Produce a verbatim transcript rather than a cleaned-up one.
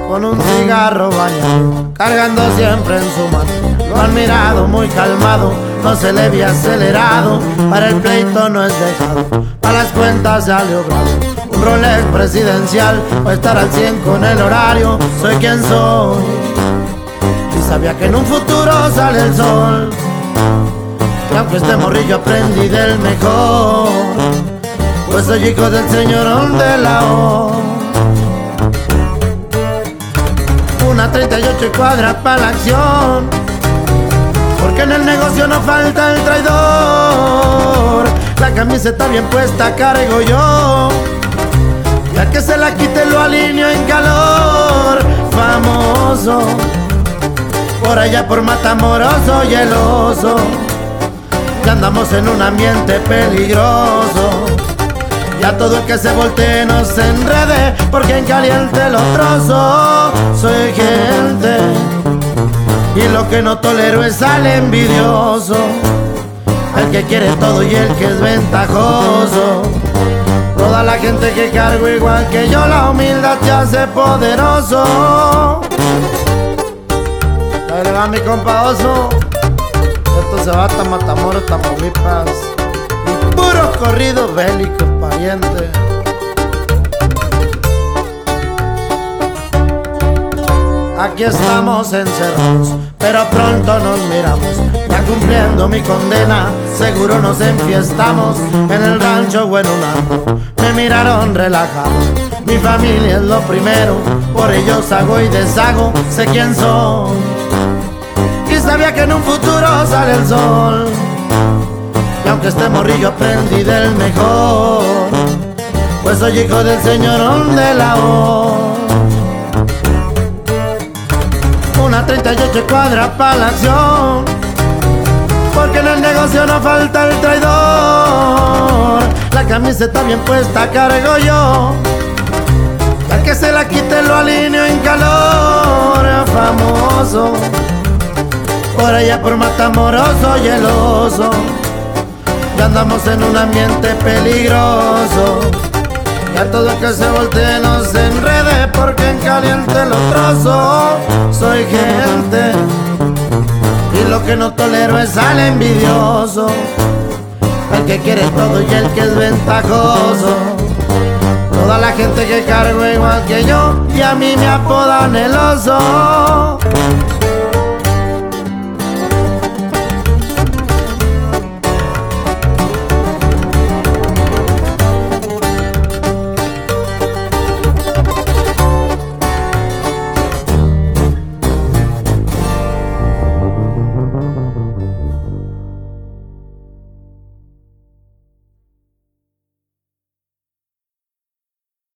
con un cigarro bañado, cargando siempre en su mano. Lo han mirado muy calmado, no se le ve acelerado, para el pleito no es dejado, para las cuentas ya le obrado. Un Rolex presidencial, o estar al cien con el horario, soy quien soy. Y sabía que en un futuro sale el sol, y aunque este morrillo aprendí del mejor, pues soy hijo del señorón de la O. Una treinta y ocho cuadras para la acción, porque en el negocio no falta el traidor. La camiseta bien puesta cargo yo, ya que se la quite lo alineo en calor. Famoso, por allá por Matamoros y el Oso, ya andamos en un ambiente peligroso. Ya todo el que se voltee no se enrede, porque en caliente lo trozo. Soy gente, y lo que no tolero es al envidioso, el que quiere todo y el que es ventajoso. Toda la gente que cargo igual que yo, la humildad te hace poderoso. Ahí le va mi compa Oso. Esto se va hasta Matamoros, Tamaulipas, y puros corridos bélicos, pariente. Aquí estamos encerrados, pero pronto nos miramos. Ya cumpliendo mi condena, seguro nos enfiestamos en el rancho o en un antro. Me miraron relajado, mi familia es lo primero, por ellos hago y deshago, sé quién soy. Y sabía que en un futuro sale el sol, y aunque este morrillo aprendí del mejor, pues soy hijo del señorón de la O. Una treinta y ocho cuadras para la acción, porque en el negocio no falta el traidor. La camiseta bien puesta cargo yo, al que se la quite lo alineo en calor. Famoso, por allá por Matamoros y el Oso, ya andamos en un ambiente peligroso. Ya todo el que se voltee no se enrede, porque en caliente lo trozo. Soy gente, y lo que no tolero es al envidioso, el que quiere todo y el que es ventajoso. Toda la gente que cargo igual que yo, y a mí me apodan el Oso.